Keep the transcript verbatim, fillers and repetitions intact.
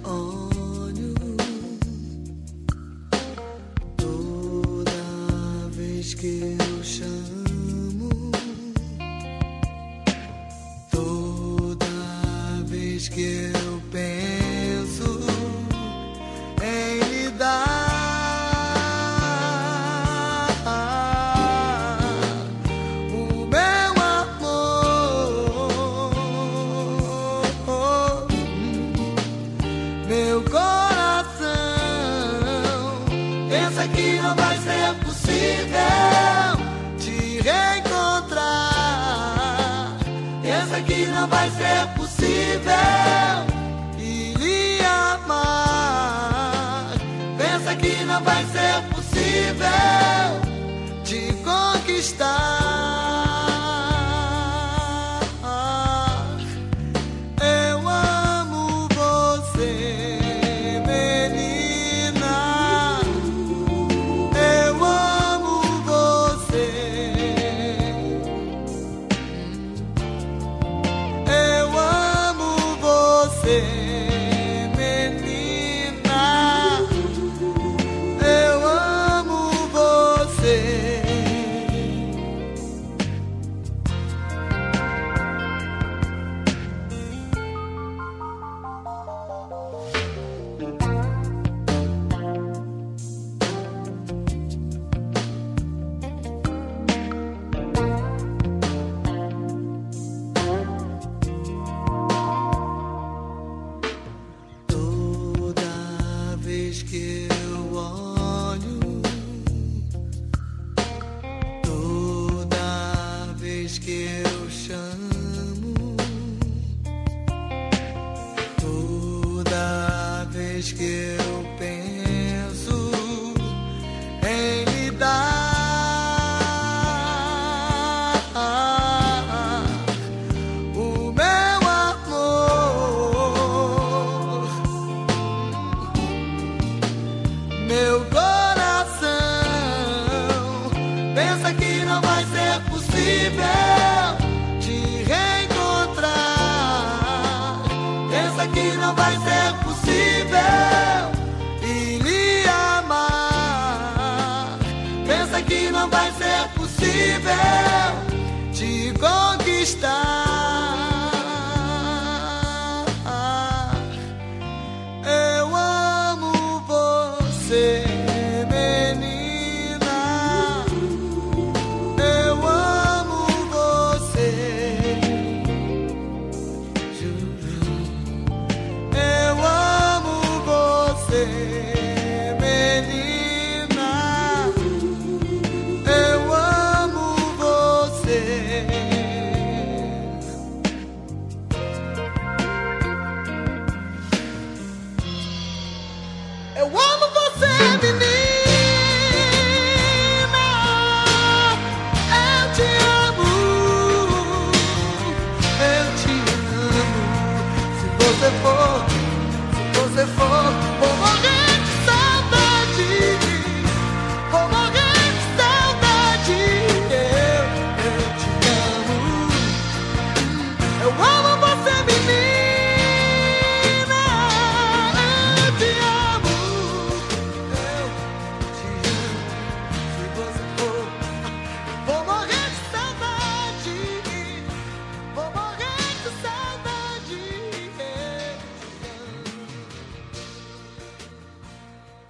olho toda vez que eu chamo, toda vez que eu penso em lhe dar o meu amor. Meu coração pensa que não vai ser possível te reencontrar. Pensa que não vai ser possível e lhe amar. Pensa que não vai ser possível te conquistar. Eu amo você, menina. Eu amo você. Eu amo você, menina. Eu amo você. Toda vez que eu olho, toda vez que eu chamo, toda vez que eu penso em lhe dar o meu amor. Meu coração pensa que não vai ser possível te reencontrar. Pensa que não vai ser possível e lhe amar. Pensa que não vai ser possível te conquistar. Eu amo você, menina. Eu amo você. Juro. Eu amo você, menina. Eu amo você. Eu amo você, menina.